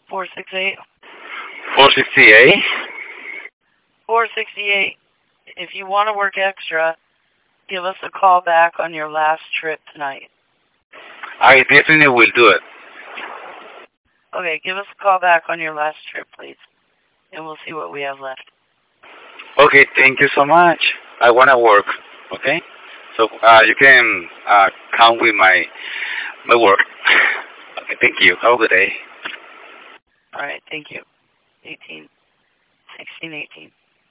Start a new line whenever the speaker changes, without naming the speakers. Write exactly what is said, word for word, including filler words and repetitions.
four six eight.
four sixty-eight?
four sixty-eight. If you want to work extra, give us a call back on your last trip tonight.
I definitely will do it.
Okay, give us a call back on your last trip, please. And we'll see what we have left.
Okay, thank you so much. I want to work, okay? So uh, you can uh, count with my my work. Okay, thank you. Have a good day.
All right, thank you. eighteen, sixteen, eighteen.